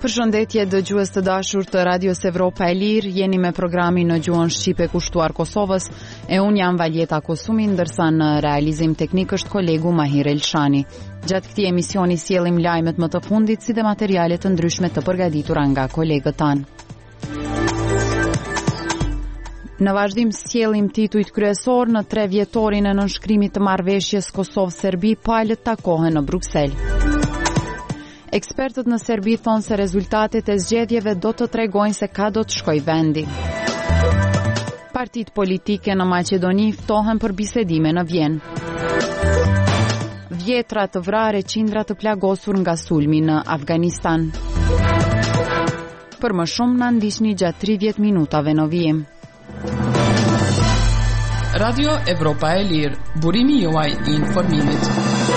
Përshëndetje dëgjues të dashur të Radios Evropa e Lirë, jeni me programin në gjuhën shqipe kushtuar Kosovës e unë jam Valjeta Kosumi, ndërsa në realizim teknik është kolegu Mahir Elshani. Gjatë këtij emisioni sjellim lajmet më të fundit si dhe materiale të ndryshme të përgatitura nga kolegët tanë. Në vazhdim sjellim titujt kryesor në 3 vjetorin e nënshkrimit të marrëveshjes Kosovë-Serbi, palët takohen në Bruksel. Ekspertët në Serbi thonë se rezultatet e zgjedhjeve do të tregojnë se ka do të shkoj vendi. Partitë politike në Maqedoni ftohen për bisedime në Vjenë. Vjetra të vrarë, qindra të plagosur nga sulmi në Afganistan. Për më shumë na ndiqni gjatë 30 minutave në vijim. Radio Evropa e Lirë, burimi juaj i informimit.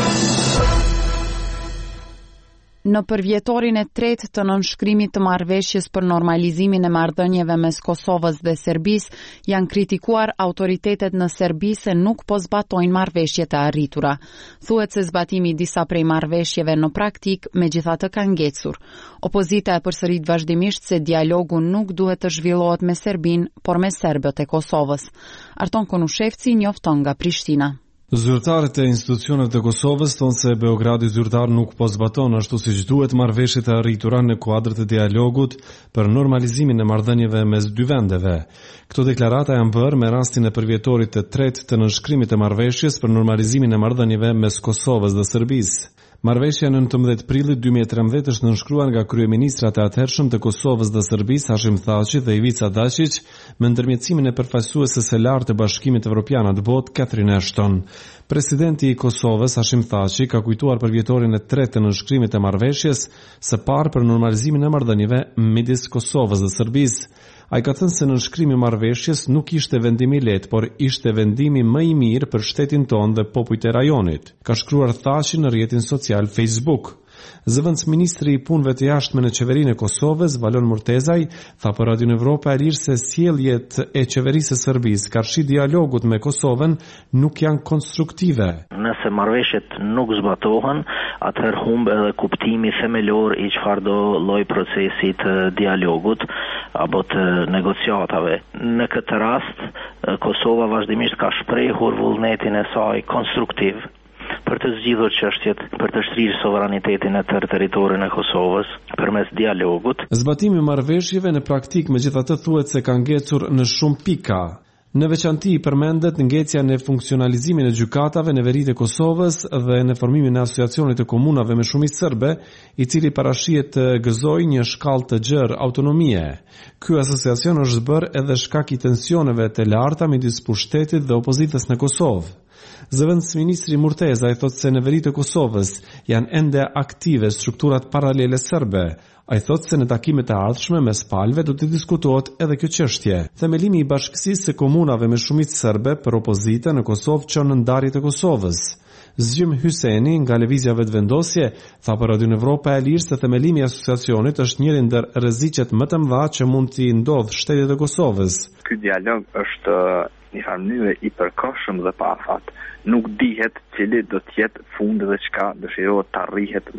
Në përvjetorin e 3 të nënshkrimit të marrëveshjes për normalizimin e marrëdhënieve mes Kosovës dhe Serbisë, janë kritikuar autoritetet në Serbi se nuk po zbatojnë marrëveshjet e arritura. Thuhet se zbatimi i disa prej marrëveshjeve në praktik megjithatë ka ngecur. Opozita e përsërit vazhdimisht se dialogu nuk duhet të zhvillohet me Serbinë, por me serbët e Kosovës. Arton Konushevci njofton nga Prishtina. Zyrtarët e institucioneve të Kosovës thonë se Beogradi zyrtar nuk po zbaton ashtu siç duhet marrëveshjet e arritura në kuadër të dialogut për normalizimin e marrëdhënieve mes dy vendeve. Këto deklarata janë bërë me rastin e përvjetorit të 3 të nënshkrimit të marrëveshjes për normalizimin e marrëdhënieve mes Kosovës dhe Serbisë. Marrëveshja në 19 prillit 2013 është nënshkruar nga kryeministrat e atëhershëm të Kosovës dhe Serbisë, Hashim Thaçi dhe Ivica Dačić, me ndërmjetësimin e përfaqësueses së lartë të Bashkimit Evropian atë botë, Catherine Ashton. Presidenti i Kosovës, Hashim Thaçi, ka kujtuar për vjetorin e 3 të nënshkrimit të marrëveshjes, së parë për normalizimin e marrëdhënieve midis Kosovës dhe Serbisë. Ai ka thënë se nënshkrimi i marrëveshjes nuk ishte vendimi i lehtë, por ishte vendimi më i mirë për shtetin tonë dhe popujt e rajonit, ka shkruar Thaçi në rrjetin social Facebook. Zëvendësministri i punëve të jashtme në qeverinë e Kosovës, Valon Murtezaj, tha për Radio Evropa e Lirë se sjelljet e qeverisë së Serbisë karshi dialogut me Kosovën nuk janë konstruktive. Nëse marrëveshjet nuk zbatohen, atëherë humb edhe kuptimi themelor i çfarëdo lloj procesi të dialogut apo të negociatave. Në këtë rast, Kosova vazhdimisht ka shprehur vullnetin e saj konstruktiv për të zgjidhur çështjet, për të shtrirë sovranitetin e territorit të Kosovës përmes dialogut. Zbatimi i marrëveshjeve në praktik megjithatë thuhet se ka ngecur në shumë pika. Në veçanti përmendet ngecja në funksionalizimin e gjykatave në veri të Kosovës dhe në formimin e asociacionit të komunave me shumicë serbe, i cili parashihet të gëzojë një shkallë të gjerë autonomie. Ky asociacion është bërë edhe shkak i tensioneve të larta midis pushtetit dhe opozitës në Kosovë. Zëvendësministri Murteza i thotë se në veri të Kosovës janë ende aktive strukturat paralele serbe. Ai thotë se në takimet e ardhshme mes palëve do të diskutohet edhe kjo çështje. Themelimi i bashkësisë së komunave me shumicë serbe për opozitën në Kosovë çon në ndarje të Kosovës. Zgjim Hyseni nga lëvizja vetëvendosje tha për Radio Evropa e Lirë se themelimi i asociacionit është njëri ndër rreziqet më të mëdha që mund t'i ndodh shtetit të Kosovës. Ky dialog është një mënyrë i përkohshëm dhe pa afat. Nuk dihet cili do të jetë fundi dhe çka dëshirohet të arrihet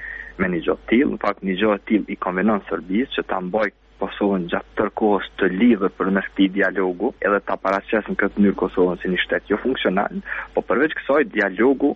me një gjë të tillë. Në fakt një gjë e tillë i konvenon Serbisë që ta mbajë Kosovën gjatë tërë kohës të lidhur përmes këtij dialogu, edhe ta paraqesë në këtë mënyrë Kosovën si një shtet jo funksional, por përveç kësaj dialogu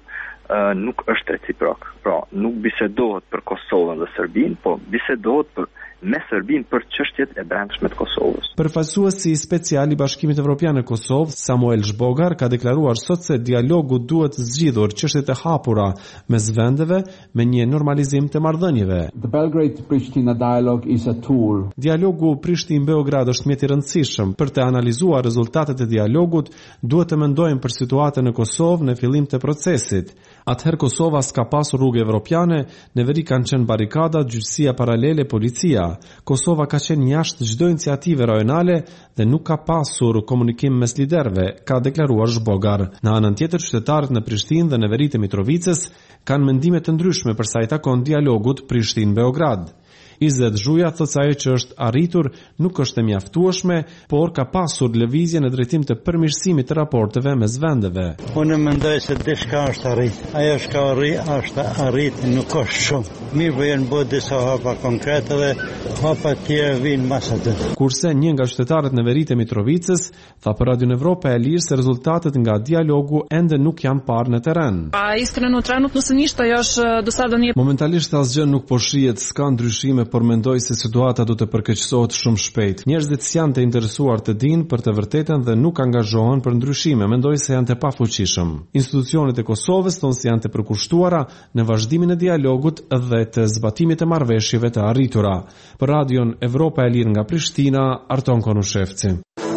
nuk është reciprok. Pra, nuk bisedohet për Kosovën dhe Serbinë, por bisedohet me Serbinë për çështjet e brendshme të Kosovës. Përfaqësuesi special i Bashkimit Evropian në Kosovë, Samuel Zhbogar, ka deklaruar sot se dialogu duhet zgjidhur çështjet e hapura mes vendeve me një normalizim të marrëdhënieve. The Belgrade-Pristina dialogue is a tool. Dialogu Prishtinë-Beograd është mjet i rëndësishëm për të analizuar rezultatet e dialogut. Duhet të mendojmë për situatën në Kosovë në fillim të procesit. Atëherë Kosova s'ka pasur rrugë evropiane, në veri kanë qenë barikada, gjyqësia paralele, policia. Kosova ka qenë jashtë çdo iniciative rajonale dhe nuk ka pasur komunikim mes liderëve, ka deklaruar Zhbogar. Në anën tjetër, qytetarët në Prishtinë dhe në veri të Mitrovicës kanë mendime të ndryshme për sa i takon dialogut Prishtinë-Beograd. Izet Zhuja thotë se ajo që është arritur nuk është e mjaftueshme, por ka pasur lëvizje në drejtim të përmirësimit të raporteve mes vendeve. Unë mendoj se diçka është arrit. Ajo është arrit nuk është shumë. Mirë po janë bërë disa hapa konkrete dhe hapa tjera vinë mas aty. Kurse një nga qytetarët në Veritë e Mitrovicës tha për Radio Evropa e Lirë se rezultatet nga dialogu ende nuk janë parë në terren. Iskreno trenutno se ništa još do sada nije. Momentalisht asgjë nuk po shihet, s'ka ndryshime, por mendoj se situata do të përkeqësohet shumë shpejt. Njerëzit janë të interesuar të dinë për të vërtetën dhe nuk angazhohen për ndryshime. Mendoj se janë të pafuqishëm. Institucionet e Kosovës thonë se janë të përkushtuara në vazhdimin e dialogut dhe të zbatimit të marrëveshjeve të arritura. Për Radion Evropa e Lirë nga Prishtina, Arton Konushevci.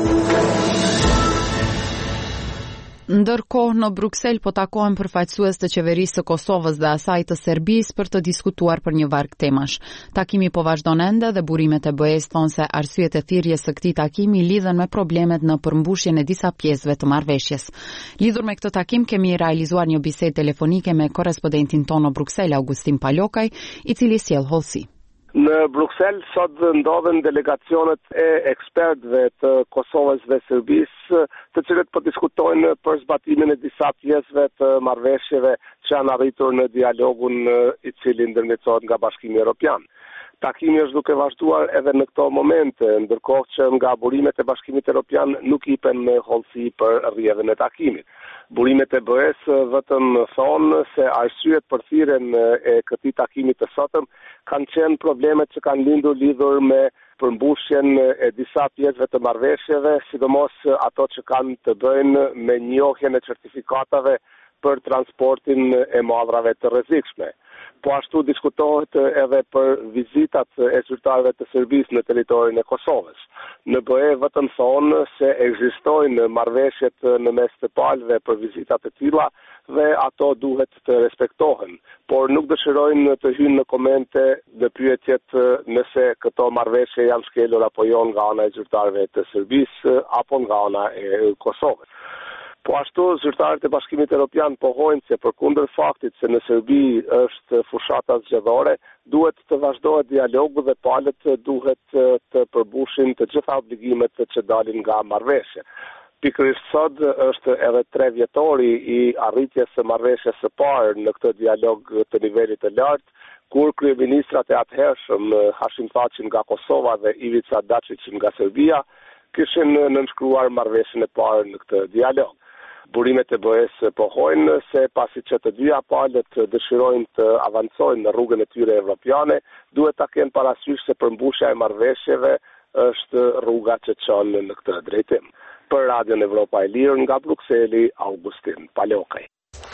Ndërkohë në Bruksel po takohen përfaqësues të qeverisë së Kosovës dhe asaj të Serbisë për të diskutuar për një varg temash. Takimi po vazhdon ende dhe burimet e BE-s thonë se arsyet e thirrjes së këtij takimi lidhen me problemet në përmbushjen e disa pjesëve të marrëveshjes. Lidhur me këtë takim kemi realizuar një bisedë telefonike me korrespondentin tonë në Bruksel, Augustin Palokaj, i cili sjell hollësi. Në Bruksel sot ndodhen delegacionet e ekspertëve të Kosovës dhe Serbisë, të cilët po diskutojnë për zbatimin e disa pjesëve të marrëveshjeve që janë arritur në dialogun i cili ndërmjetësohet nga Bashkimi Evropian. Takimi është duke vazhduar edhe në këto momente, ndërkohë që nga burimet e Bashkimit Evropian nuk jipen me hollësi për rrjedhën e takimit. Burimet e BE-s vetëm thonë se arsyet për thirrjen e këtij takimi të sotëm kanë qenë problemet që kanë lidhur me përmbushjen e disa pjesëve të marrëveshjeve, sidomos ato që kanë të bëjnë me njohjen e certifikatave për transportin e madrave të rrezikshme. Po ashtu diskutohet edhe për vizitat e zyrtarëve të Serbisë në territorin e Kosovës. Në BE vetëm thonë se ekzistojnë marrëveshjet në mes të palëve për vizitat e tilla dhe ato duhet të respektohen, por nuk dëshirojnë të hyjnë në komente në pyetjet nëse këto marrëveshje janë shkelur apo jo nga ana e zyrtarëve të Serbisë apo nga ana e Kosovës. Po ashtu, zyrtarët e Bashkimit Evropian pohojnë se përkundër faktit se në Serbi është fushata zgjedhore, duhet të vazhdohet dialogu dhe palët duhet të përbushin të gjitha obligimet që dalin nga marrëveshje. Pikërisht sot është edhe 3 vjetori i arritjes së marrëveshjes së parë në këtë dialog të nivelit të lartë, kur kryeministrat e atëhershëm Hashim Thaçi nga Kosova dhe Ivica Dačić nga Serbia kishin nënshkruar marrëveshjen e parë në këtë dialog. Burimet e BE-s pohojnë se pasi që të dyja palët dëshirojnë të avancojnë në rrugën e tyre evropiane, duhet ta kenë parasysh se përmbushja e marrëveshjeve është rruga që çon në këtë drejtim. Për Radion Evropa e Lirë nga Brukseli, Augustin Palokaj.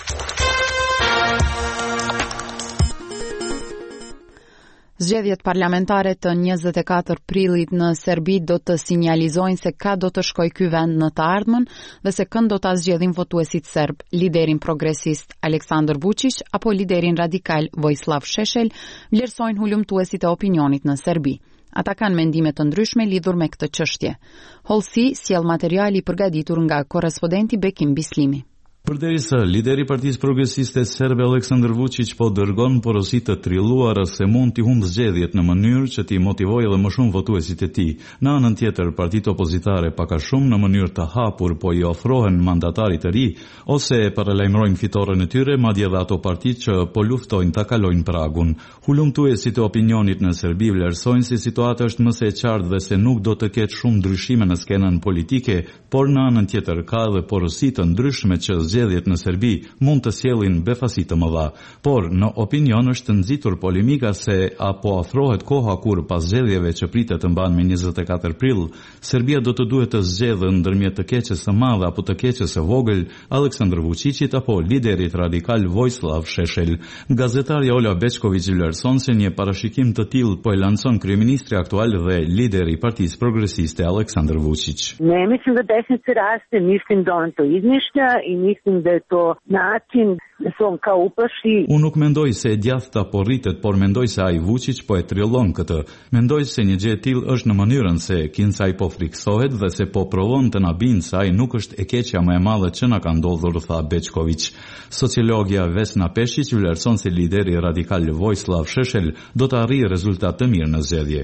Zgjedhjet parlamentare të 24 prillit në Serbi do të sinjalizojnë se ka do të shkojë ky vend në të ardhmen dhe se kënd do ta zgjedhin votuesit serb, liderin progresist Aleksandar Vučić apo liderin radikal Vojislav Šešelj, vlerësojnë hulumtuesit e opinionit në Serbi. Ata kanë mendime të ndryshme lidhur me këtë çështje. Hollësi sjell materiali i përgatitur nga korrespondenti Bekim Bislimi. Përderisa lideri i Partisë Progresiste Serbe Aleksandar Vučić po dërgon porosi të trilluara se mund t'i humbë zgjedhjet në mënyrë që t'i motivojë edhe më shumë votuesit e tij. Në anën tjetër, partitë opozitare pak a shumë në mënyrë të hapur po i ofrohen mandatarit të ri ose paralajmërojnë fitoren e tyre, madje edhe ato partitë që po luftojnë ta kalojnë pragun. Hulumtuesit e opinionit në Serbi vlerësojnë se situata është më së qartë dhe se nuk do të ketë shumë ndryshime në skenën politike, por në anën tjetër ka edhe porosi të ndryshme që zgjedhjet në Serbi mund të sjellin befasi të mëdha, por në opinion është nxitur polemika se apo afrohet koha kur pas zgjedhjeve që pritet të mbahen me 24 prill, Serbia do të duhet të zgjedhë ndërmjet të keqes së madhe apo të keqes së vogël, Aleksandar Vučićit apo liderit radikal Vojislav Šešelj. Gazetarja Ola Bećković vlerëson se një parashikim të tillë po e lancon kryeministri aktual dhe lideri i Partisë Progresiste Aleksandar Vučić. Ne mislim da desnica raste, mislim da on to izmišlja i mislim da je to način Unë nuk mendoj se e djathta po rritet, por mendoj se ai Vučić po e trillon këtë. Mendoj se një gjë e tillë është në mënyrën se Kincaj po friksohet dhe se po provon të na bindë se ai nuk është e keqja më e madhe që na ka ndodhur, tha Beçković. Sociologja Vesna Peshić vlerëson se lideri radikal Vojislav Šešelj do të arrijë rezultate të mirë në zgjedhje.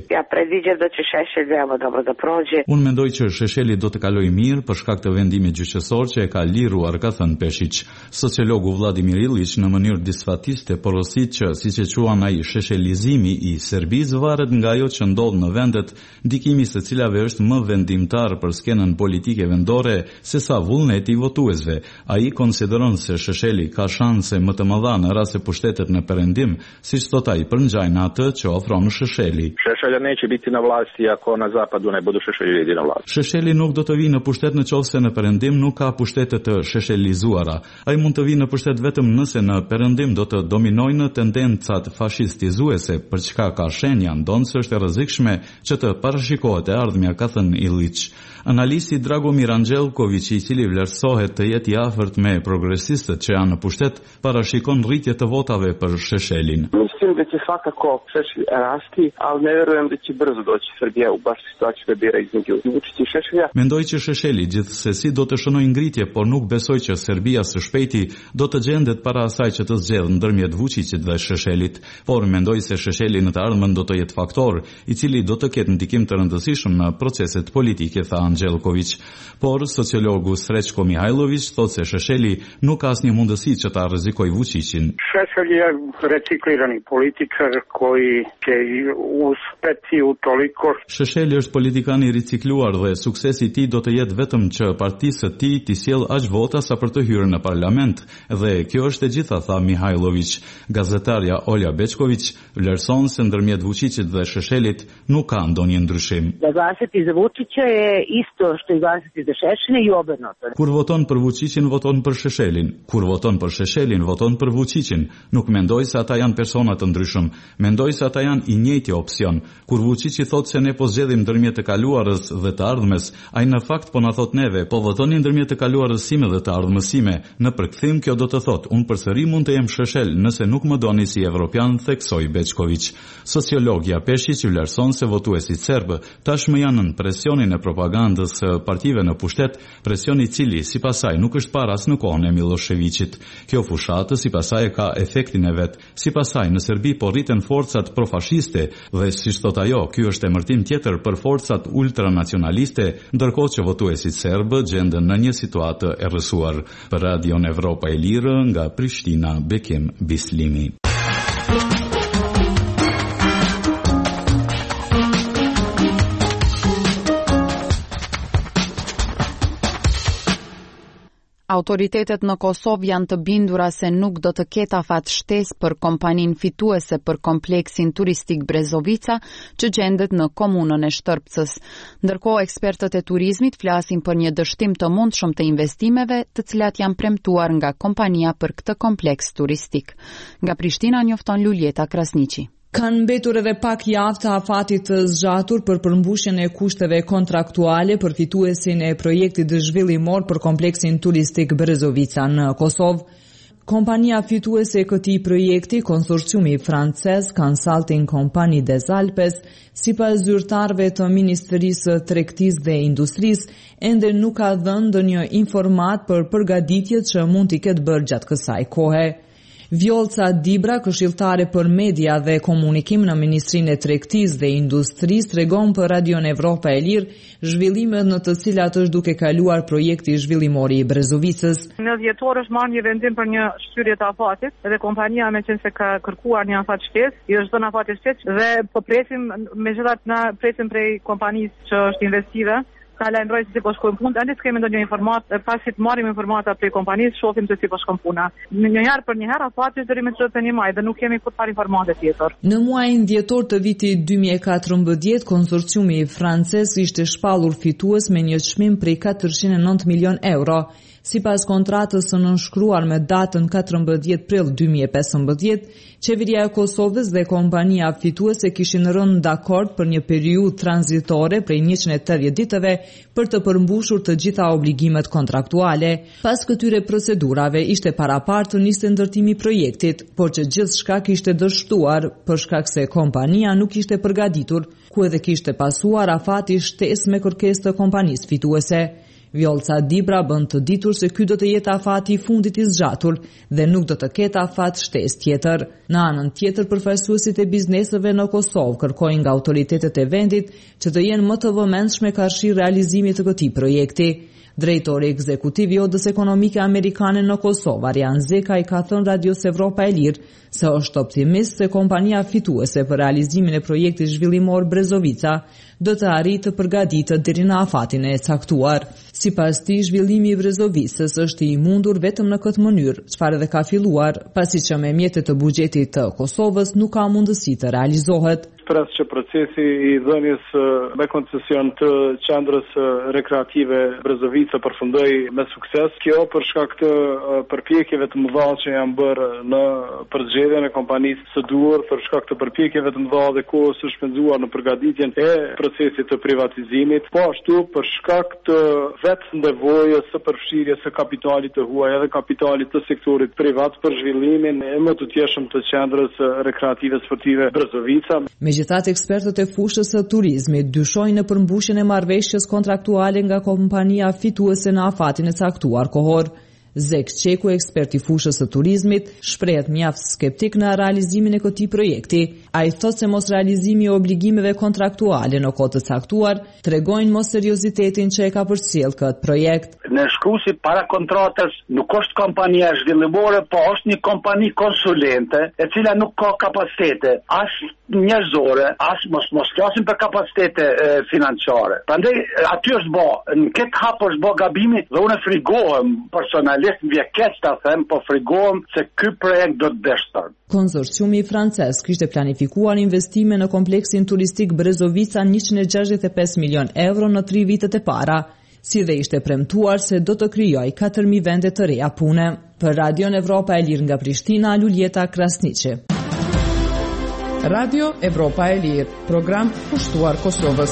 Unë mendoj që Šešelji do të kalojë mirë për shkak të vendimit gjyqësor që e ka liruar, ka thënë Peshić. Sociologu Vladimir Ilić në mënyrë disfatiste porosit që, siç e quan ai, sheshelizimi i Serbisë varet nga ajo që ndodh në vendet ndikimi se cilave është më vendimtar për skenën politike vendore se sa vullneti i votuesve. Ai konsideron se Šešelji ka shanse më të mëdha në rast se pushtetet në perëndim, siç thot ai, përngjajnë atë që ofron Šešelji. Šešelja neće biti na vlasti ako na zapadu ne budu Šešelji na vlasti. Šešelji nuk do të vijë në pushtet nëse në perëndim nuk ka pushtete të sheshelizuara. Ai mund të vijë në pushtet vetëm nëse në perëndim do të dominojnë tendencat fashistizuese, për çka ka shenja ndonë se është e rrezikshme që të parashikohet e ardhmja, ka thënë Ilić. Analisti Dragomir Angelković, i cili vlerësohet të jetë i afërt me progresistët që janë në pushtet, parashikon rritje të votave për Šešelin. Mislim da će svakako Šešelj rasti, ali ne verujem da će brzo doći Srbija u baš situaciju da bira između Vučića i Šešelja. Mendoj që Šešelji gjithsesi do të shënojë ngritje, por nuk besoj që Serbia së shpejti do të gjendet para asaj që të zgjedhë ndërmjet Vučićit dhe Šešelit, por mendoj se Šešelji në të ardhmen do të jetë faktor i cili do të ketë ndikim të rëndësishëm në proceset politike, tha Angelković. Por sociologu Srećko Mihajlović thotë se Šešelji nuk ka asnjë mundësi që ta rrezikojë Vučićin. Šešelj je reciklirani političar koji će uspeti utoliko. Šešelji është politikan i ricikluar dhe suksesi i tij do të jetë vetëm që partisë së tij t'i sjellë aq vota sa për të hyrë në parlament, dhe kjo është e gjitha, tha Mihajlović. Gazetarja Olja Beçković vlerëson se ndërmjet Vučićit dhe Šešelit nuk ka ndonjë ndryshim. Da glasati za Vučića je isto što i glasati za Šešelja i obrnuto. Kur voton për Vučićin, voton për Šešelin. Kur voton për Šešelin, voton për Vučićin. Nuk mendoj se ata janë persona të ndryshëm. Mendoj se ata janë i njëjti opsion. Kur Vučići thotë se ne po zgjedhim ndërmjet të kaluarës dhe të ardhmes, ai në fakt po na thot neve, po votoni ndërmjet të kaluarës sime dhe të ardhmes sime. Në përkthim kjo do të thotë, unë përsëri mund të jem Šešelj nëse nuk më doni si evropian, theksoi Beçković. Sociologja Peshić vlerëson se votuesit serbë tashmë janë në presionin e propagandës së partive në pushtet, presion i cili sipas saj nuk është para as në kohën e Miloševićit. Kjo fushatë sipas saj ka efektin e vet. Sipas saj në Serbi po rriten forcat profashiste dhe siç thot ajo, ky është emërtim tjetër për forcat ultranacionaliste, ndërkohë që votuesit serbë gjenden në një situatë e rrësuar. Për Radion Evropa e Lirë nga Prishtina, Bekim Bislimi. Autoritetet në Kosovë janë të bindura se nuk do të ketë afat shtesë për kompaninë fituese për kompleksin turistik Brezovica, që gjendet në komunën e Shtrpcës. Ndërkohë, ekspertët e turizmit flasin për një dështim të mundshëm të investimeve, të cilat janë premtuar nga kompania për këtë kompleks turistik. Nga Prishtina njofton Luljeta Krasniqi. Kanë mbetur edhe pak javë të afatit të zgjatur për përmbushjen e kushteve kontraktuale për fituesin e projektit zhvillimor për kompleksin turistik Brezovica në Kosovë. Kompania fituese e këtij projekti, konsorciumi francez Consulting Company des Alpes, sipas zyrtarëve të Ministrisë së Tregtisë dhe Industrisë, ende nuk ka dhënë ndonjë informat për përgatitjet që mund t'i ketë bërë gjatë kësaj kohe. Vjolca Dibra, këshilltare për media dhe komunikim në Ministrinë e Tregtisë dhe Industrisë, tregon për Radion Evropa e Lirë zhvillimet në të cilat është duke kaluar projekti zhvillimor i Brezovicës. Në dhjetor është marrë një vendim për një shtyrie të afatit dhe kompania meqense ka kërkuar një afat shtesë, i është dhënë afati shtesë dhe po presim, megjithatë na presim prej kompanisë që është investive, ka lajmëroj se si po shkojnë punë, ende s'kemi ndonjë informat, pasi të marrim informata prej kompanisë, shohim se si po shkon puna. Një herë për një herë afati është deri me 31 maj dhe nuk kemi kurrë informate tjetër. Në muajin dhjetor të vitit 2014, konsorciumi francez ishte shpallur fitues me një çmim prej 409 milion euro. Sipas kontratës së nënshkruar me datën 14 prill 2015, qeveria e Kosovës dhe kompania fituese kishin rënë dakord për një periudhë tranzitore prej 180 ditëve për të përmbushur të gjitha obligimet kontraktuale. Pas këtyre procedurave ishte parapartë të niste ndërtimi i projektit, por që gjithçka kishte dështuar për shkak se kompania nuk ishte përgatitur, ku edhe kishte pasuar afati shtesë me kërkesë të kompanisë fituese. Vjolca Dibra bën të ditur se ky do të jetë afati i fundit i zgjatur dhe nuk do të ketë afat shtesë tjetër. Në anën tjetër, përfaqësuesit e bizneseve në Kosovë kërkojnë nga autoritetet e vendit që të jenë më të vëmendshme karshi realizimit të këtij projekti. Drejtori ekzekutiv i Odës Ekonomike Amerikane në Kosovë, Arjan Zeka, i ka thënë Radios Evropa e Lirë se është optimist se kompania fituese për realizimin e projektit zhvillimor Brezovica do të arrijë të përgatitet deri në afatin e caktuar. Sipas tij, zhvillimi i Brezovicës është i mundur vetëm në këtë mënyrë, çfarë edhe ka filluar, pasi që me mjetet të buxhetit të Kosovës nuk ka mundësi të realizohet. Pres që procesi i dhënies me koncesion të qendrës rekreative Brezovica përfundoi me sukses. Kjo për shkak të përpjekjeve të mëdha që janë bërë në përzgjedhjen e kompanisë së duhur, për shkak të përpjekjeve të mëdha dhe kohës së shpenzuar në përgatitjen e procesit të privatizimit, po ashtu për shkak të vetë nevojës së përfshirjes së kapitalit të huaj edhe kapitalit të sektorit privat për zhvillimin e më të tjeshëm të qendrës rekreative sportive Brezovica. Megjithatë, ekspertët e fushës së turizmit dyshojnë në përmbushjen e marrëveshjes kontraktuale nga kompania fituese në afatin e caktuar kohor. Zek Qeku, ekspert i fushës së turizmit, shprehet mjaft skeptik në realizimin e këtij projekti. Ai thotë se mos realizimi i obligimeve kontraktuale në kohë të caktuar tregojnë mos seriozitetin që e ka përcjell këtë projekt. Në shkruasi para kontratës nuk është kompania zhvillimore, po është një kompani konsulente e cila nuk ka kapacitete as njerëzore, as mos flasim për kapacitete financiare. Prandaj aty është bë, në këtë hap është bë gabimi dhe unë frigohem personalisht vjekeq ta them, po frigohem se ky projekt do të dështon. Konsorciumi francez kishte planifikuar investime në kompleksin turistik Brezovica 165 milion euro në 3 vitet e para, si dhe ishte premtuar se do të krijojë 4000 vende të reja pune. Për Radion Evropa e Lirë nga Prishtina, Luljeta Krasniqi. Radio Evropa e Lirë, program kushtuar Kosovës.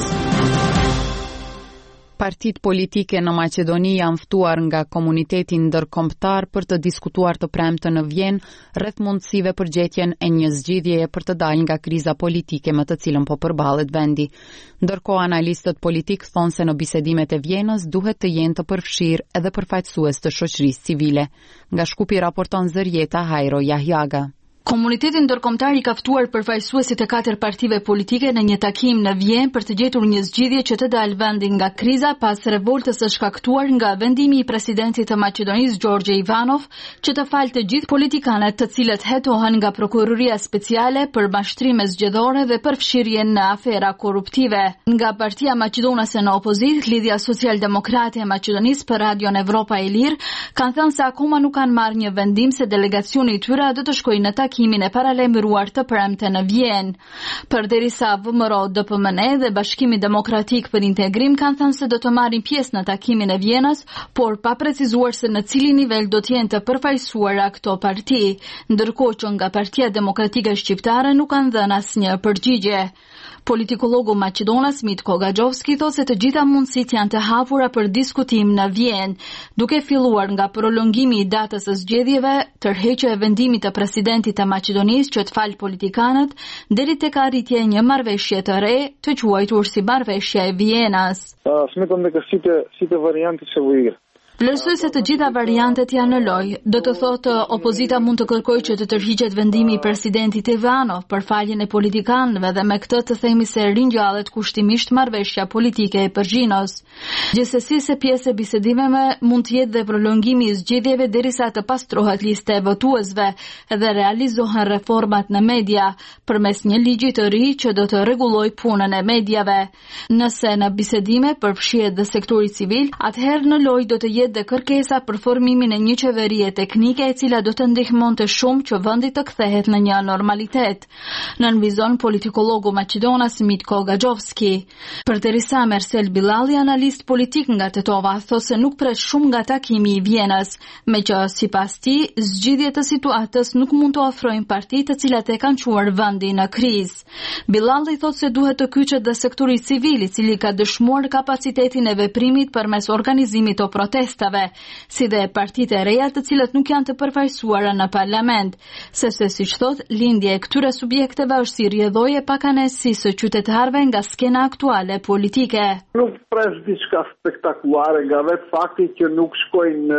Partitë politike në Maqedoni janë ftuar nga komuniteti ndërkombëtar për të diskutuar të premten në Vjenë rreth mundësive për gjetjen e një zgjidhjeje për të dalë nga kriza politike me të cilën po përballet vendi. Ndërkohë, analistët politik thonë se në bisedimet e Vjenës duhet të jenë të përfshirë edhe përfaqësues të shoqërisë civile. Nga Shkupi raporton Zërjeta Hajro Jahjaga. Komuniteti ndërkombëtar i ka ftuar përfaqësuesit e 4 partive politike në një takim në Vjenë për të gjetur një zgjidhje që të dalë vendi nga kriza pas revoltës së shkaktuar nga vendimi i presidentit të Maqedonisë Gjorgje Ivanov që të falte të gjithë politikanët të cilët hetohen nga prokuroria speciale për mashtrime zgjedhore dhe për fshirjen në afera korruptive. Nga Partia Maqedonase në opozitë, Lidhja Social-Demokrate e Maqedonisë për Radion Evropa e Lirë kanë thënë se akoma nuk kanë marrë një vendim se delegacioni i tyre do të shkojë në takimin e paralajmëruar të premte në Vjenë. Përderisa VMRO, DPMN dhe Bashkimi Demokratik për Integrim kanë thënë se do të marrin pjesë në takimin e Vjenës, por pa precizuar se në cili nivel do të jenë të përfaqësuara këto parti, ndërkohë që nga Partia Demokratike Shqiptare nuk kanë dhënë asnjë përgjigje. Politikologu maqedonas Mitko Gaxhovski thotë se të gjitha mundësitë janë të hapura për diskutim në Vjenë, duke filluar nga prolongimi i datës së zgjedhjeve, tërheqja e vendimit të presidentit të Maqedonisë që të falë politikanët, deri tek arritja e një marrëveshje të re, të quajtur si marrëveshja e Vjenës. Smetëm дека сите варианти се во игра. Vlerësoj se të gjitha variantet janë në lojë. Do të thotë opozita mund të kërkojë që të tërhiqet vendimi i presidentit Ivanov për faljen e politikanëve dhe me këtë të themi se ringjallet kushtimisht marrëveshja politike e Përgjinos. Gjithsesi, se pjesë e bisedimeve mund të jetë dhe prolongimi i zgjedhjeve derisa të pastrohet lista e votuesve dhe realizohen reformat në media përmes një ligji të ri që do të rregullojë punën e mediave. Nëse në bisedime përfshihet dhe sektori civil, atëherë në lojë do të jetë pyetje dhe kërkesa për formimin e një qeverie teknike e cila do të ndihmonte shumë që vendi të kthehet në një normalitet, nënvizon politikologu maqedonas Mitko Gaxhovski. Përderisa Mersel Billalli, analist politik nga Tetova, thosë se nuk pret shumë nga takimi i Vienës, me që sipas tij zgjidhjet të situatës nuk mund të ofrojnë partitë të cilat e kanë çuar vendin në krizë. Billalli thotë se duhet të kyçet dhe sektori civil, i cili ka dëshmuar kapacitetin e veprimit përmes organizimit të protestave, si dhe partitë e reja të cilat nuk janë të përfaqësuara në parlament, sepse siç thotë, lindja e këtyre subjekteve është si rrjedhoje pakanësi së qytetarëve nga skena aktuale politike. Nuk pres diçka spektakulare nga vetë fakti që nuk shkojnë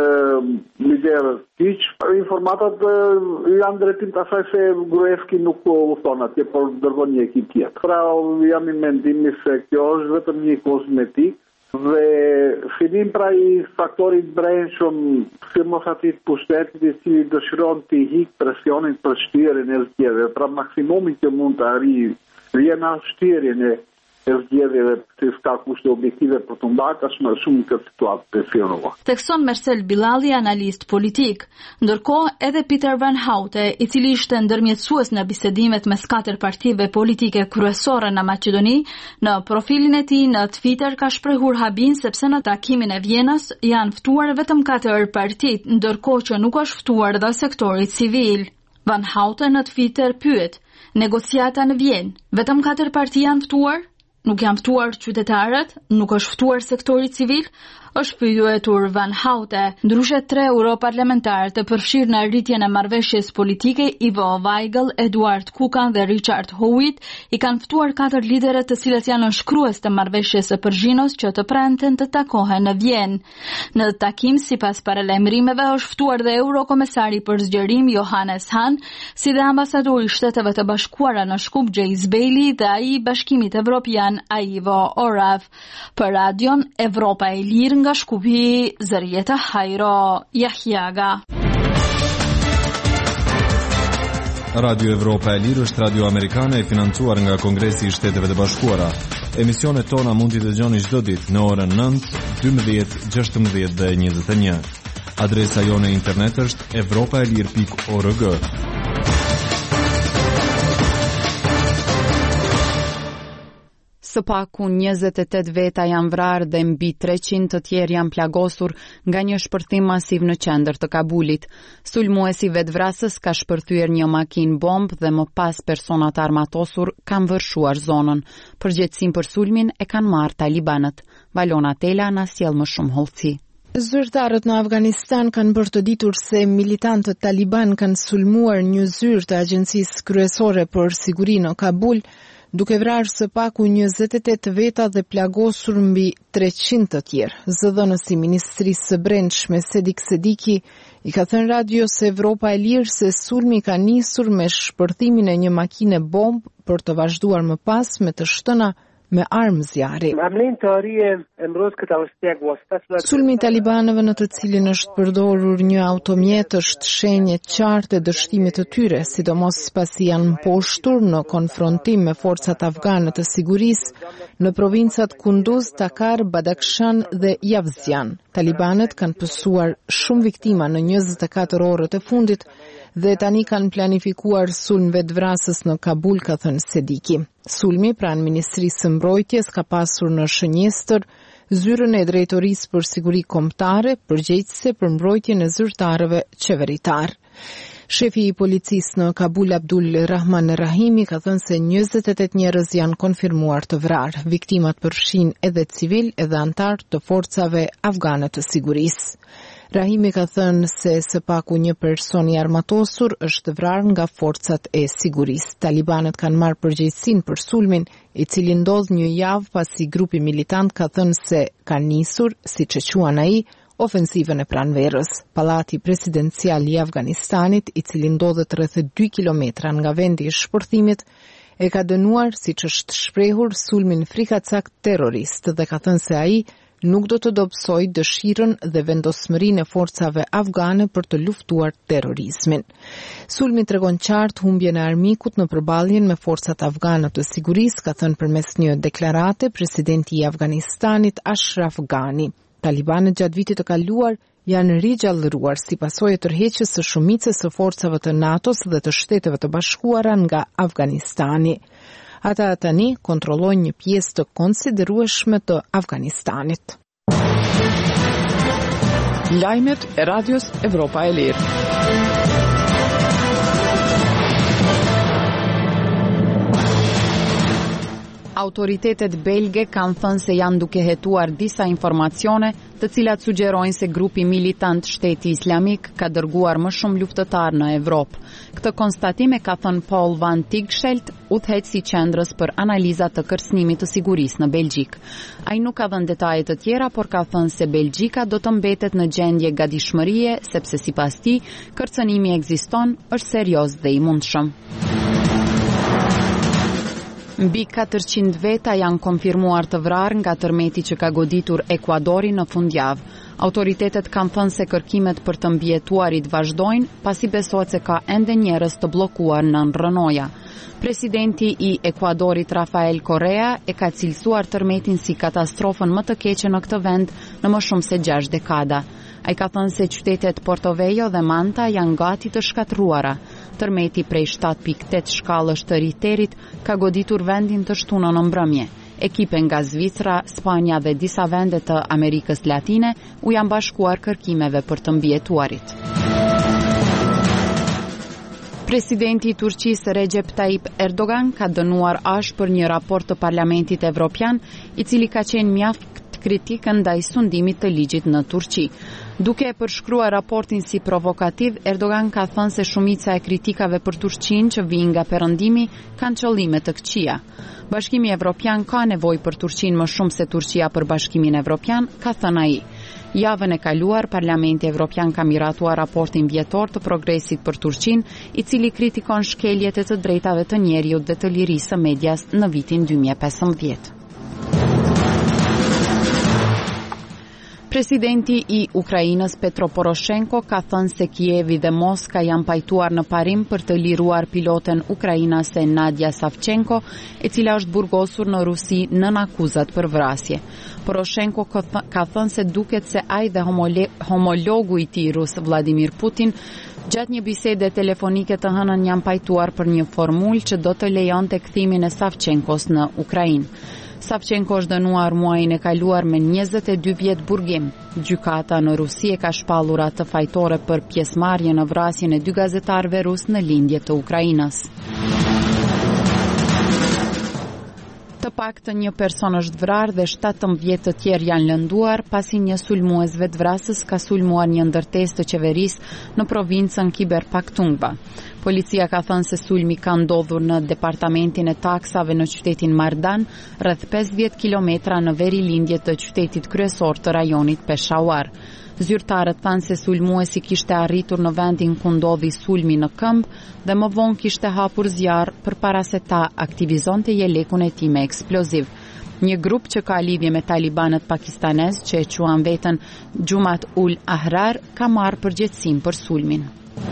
liderët hiç. Informatat janë drejtim të asaj se Gruevski nuk u thon atje, por dërgon një ekip tjetër. Pra jam i mendimit se kjo është vetëm një kozmetik dhe fillim pra i faktorit brendshëm, si mos atit pushtetit i cili dëshiron të hik presionin për shtyrjen e zgjedhjeve. Pra maksimumi që mund të arrijë vjen në shtyrjen e zgjedhjeve që ska kushte objektive për të mbarë, ka shumë në këtë situatë të firmova. Thekson Mersel Billalli, analist politik. Ndërkohë, edhe Pieter van Houte, i cili ishte ndërmjetësues në bisedimet mes 4 partive politike kryesore në Maqedoni, në profilin e tij në Twitter ka shprehur habin sepse në takimin e Vienës janë ftuar vetëm 4 partitë, ndërkohë që nuk është ftuar dhe sektori civil. Van Houte në Twitter pyet: negociata në Vjenë, vetëm 4 parti janë ftuar? Nuk janë ftuar qytetarët? Nuk është ftuar sektori civil? Është pyetur Van Houte. Ndryshe 3 europarlamentarë të përfshirë në rritjen e marrëveshjes politike, Ivo Weigl, Eduard Kukan dhe Richard Howitt, i kanë ftuar 4 liderët të cilët janë nënshkrues të marrëveshjes së Përzhinos që të premten të takohen në Vjenë. Në takim, sipas paralajmërimeve, është ftuar dhe Eurokomesari për zgjerim Johannes Hahn, si dhe ambasadori i Shteteve të Bashkuara në Shkupje Bailey dhe ai i Bashkimit Evropian Aivo Orav. Për radion Evropa e Lirë nga Shkupi, Zërieta Hajro Jahjaga. Radio Evropa e Lirë është radio amerikane e financuar nga Kongresi i Shteteve të Bashkuara. Emisionet tona mund t'i dëgjoni çdo ditë në orën 9, 12, 16 dhe 21. Adresa jone internet është europaelir.org. Së paku 28 veta janë vrarë dhe mbi 300 të tjerë janë plagosur nga një shpërthim masiv në qendër të Kabulit. Sulmuesi vetvrasës ka shpërthyer një makinë bombë dhe më pas personat armatosur kanë vërshuar zonën. Përgjegjësinë për sulmin e kanë marrë talibanët. Valona Tela na sjell më shumë hollësi. Zyrtarët në Afganistan kanë bërë të ditur se militantët taliban kanë sulmuar një zyrë të agjencisë kryesore për siguri në Kabul, duke vrarë së paku 28 veta dhe plagosur mbi 300 të tjerë. Zëdhënësi i Ministrisë së Brendshme Sedik Sediki i ka thënë radios Evropa e Lirë se sulmi ka nisur me shpërthimin e një makine bombë për të vazhduar më pas me të shtëna me armë zjarri. Sulmi i talibanëve në të cilin është përdorur një automjet është shenjë qartë e dështimit të tyre, sidomos pasi janë mposhtur në konfrontim me forcat afgane të sigurisë në provincat Kunduz, Takar, Badakhshan dhe Yavzian. Talibanët kanë pësuar shumë viktima në 24 orët e fundit dhe tani kanë planifikuar sulm vetvrasës në Kabul, ka thënë Sediki. Sulmi pranë Ministrisë së Mbrojtjes ka pasur në shënjestër zyrën e Drejtorisë për Siguri Kombëtare, përgjegjëse për mbrojtjen e zyrtarëve qeveritar. Shefi i policisë në Kabul, Abdul Rahman Rahimi, ka thënë se 28 njerëz janë konfirmuar të vrarë. Viktimat përfshin edhe civil edhe antar të forcave afgane të sigurisë. Rahimi ka thënë se së paku një person i armatosur është vrarë nga forcat e sigurisë. Talibanët kanë marrë përgjegjësinë për sulmin, i cili ndodh një javë pasi grupi militant ka thënë se ka nisur, siç e quan ai, ofensivën e pranverës. Pallati presidencial i Afganistanit, i cili ndodhet rreth 2 kilometra nga vendi i shpërthimit, e ka dënuar, siç është shprehur, sulmin frikacak terrorist dhe ka thënë se ai nuk do të dobësoj dëshirën dhe vendosmërinë e forcave afgane për të luftuar terrorizmin. Sulmi tregon qartë humbjen e armikut në përballjen me forcat afgane të sigurisë, ka thënë përmes një deklarate presidenti i Afganistanit Ashraf Ghani. Talibanët gjatë vitit të kaluar janë rigjallëruar si pasojë e tërheqjes së shumicës së forcave të NATO-s dhe të Shteteve të Bashkuara nga Afganistani. Ata tani kontrollojnë një pjesë të konsiderueshme të Afganistanit. Lajmet e Radios Evropa e Lirë. Autoritetet belge kanë thënë se janë duke hetuar disa informacione të cilat sugjerojnë se grupi militant Shteti Islamik ka dërguar më shumë luftëtar në Evropë. Këtë konstatim e ka thënë Paul van Tigschelt, udhëheqësi i qendrës për analiza të kërcënimit të sigurisë në Belgjik. Ai nuk ka dhënë detaje të tjera, por ka thënë se Belgjika do të mbetet në gjendje gatishmërie, sepse sipas tij kërcënimi ekziston, është serioz dhe i mundshëm. Mbi 400 veta janë konfirmuar të vrarë nga tërmeti që ka goditur Ekuadorin në fundjavë. Autoritetet kanë thënë se kërkimet për të mbijetuarit vazhdojnë, pasi besohet se ka ende njerëz të bllokuar nën rrënoja. Presidenti i Ekuadorit Rafael Correa e ka cilësuar tërmetin si katastrofën më të keqe në këtë vend në më shumë se 6 dekada. Ai ka thënë se qytetet Porto-Velho dhe Manta janë gati të shkatruara. Tërmeti prej 7.8 shkallësh të Richterit ka goditur vendin të shtunën në mbrëmje. Ekipe nga Zvicra, Spanja dhe disa vende të Amerikës Latine u janë bashkuar kërkimeve për të mbijetuarit. Presidenti i Turqisë Recep Tayyip Erdogan ka dënuar ashpër një raport të Parlamentit Evropian, i cili ka qenë mjaft kritikën ndaj sundimit të ligjit në Turqi. Duke e përshkruar raportin si provokativ, Erdogan ka thënë se shumica e kritikave për Turqinë që vijnë nga perëndimi kanë qëllime të këqija. Bashkimi Evropian ka nevojë për Turqinë më shumë se Turqia për Bashkimin Evropian, ka thënë ai. Javën e kaluar, Parlamenti Evropian ka miratuar raportin vjetor të progresit për Turqinë, i cili kritikon shkeljet e të drejtave të njerëzit dhe të lirisë së medias në vitin 2015. Presidenti i Ukrainës Petro Poroshenko ka thënë se Kijevi dhe Moska janë pajtuar në parim për të liruar piloten ukrainase Nadia Savchenko, e cila është burgosur në Rusi nën akuzat për vrasje. Poroshenko ka thënë se duket se ai dhe homologu i tij rus Vladimir Putin gjatë një bisede telefonike të hënën janë pajtuar për një formulë që do të lejonte kthimin e Savchenkos në Ukrainë. Savchenko është dënuar muajin e kaluar me 22 vjet burgim. Gjykata në Rusi e ka shpallur atë fajtore për pjesëmarrje në vrasjen e 2 gazetarëve rus në lindje të Ukrainës. Të paktën një person është vrarë dhe 17 të tjerë janë lënduar pasi një sulmues vetvrasës ka sulmuar një ndërtesë të qeverisë në provincën Kiber Paktungva. Policia ka thënë se sulmi ka ndodhur në departamentin e taksave në qytetin Mardan, rreth 50 kilometra në verilindje të qytetit kryesor të rajonit Peshawar. Zyrtarët thanë se sulmuesi kishte arritur në vendin ku ndodhi sulmi në këmbë dhe më vonë kishte hapur zjarr përpara se ta aktivizonte jelekun e tij me eksploziv. Një grup që ka lidhje me talibanët pakistanez, që e quan veten Jumat ul Ahrar, ka marrë përgjegjësinë për sulmin.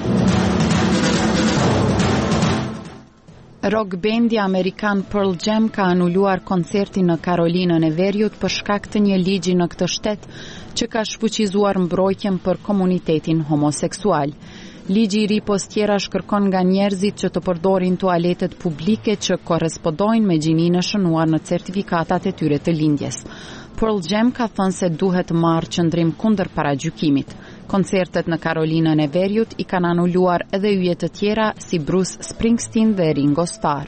Rock bendi amerikan Pearl Jam ka anuluar koncertin në Karolinën e Veriut për shkak të një ligji në këtë shtet që ka shfuqizuar mbrojtjen për komunitetin homoseksual. Ligji i ri postjerash kërkon nga njerëzit që të përdorin tualetet publike që korrespondojnë me gjininë e shënuar në certifikatat e tyre të lindjes. Pearl Jam ka thënë se duhet marrë qëndrim kundër paragjykimit. Koncertet në Karolinën e Veriut i kanë anuluar edhe yje të tjera si Bruce Springsteen dhe Ringo Starr.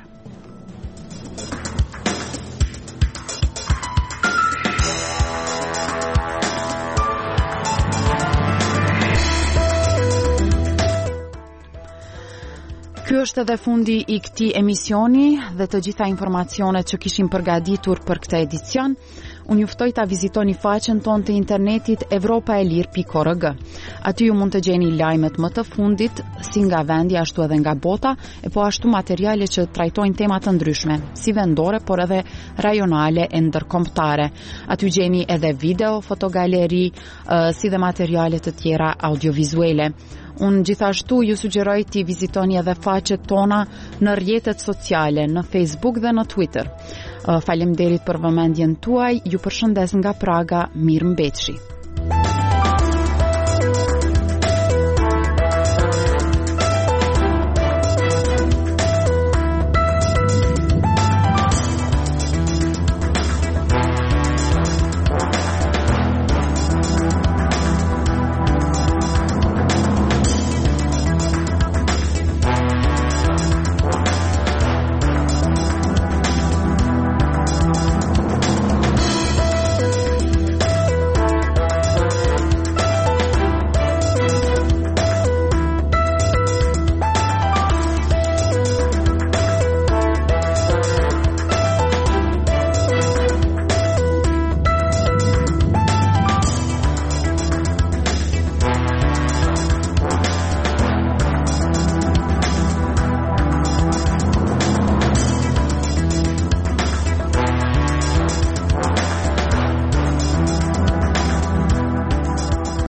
Ky është edhe fundi i këtij emisioni dhe të gjitha informacionet që kishim përgatitur për këtë edicion. Unë juftoj ta vizitoni faqen tonë të internetit evropaelir.org. Aty ju mund të gjeni lajmet më të fundit, si nga vendi ashtu edhe nga bota, e po ashtu materiale që trajtojnë tema të ndryshme, si vendore, por edhe rajonale e ndërkombëtare. Aty gjeni edhe video, fotogaleri, si dhe materiale të tjera audiovizuele. Unë gjithashtu ju sugjeroj t'i vizitoni edhe faqet tona në rrjetet sociale, në Facebook dhe në Twitter. Faleminderit për vëmendjen tuaj, ju përshëndes nga Praga, mirëmbëjtje.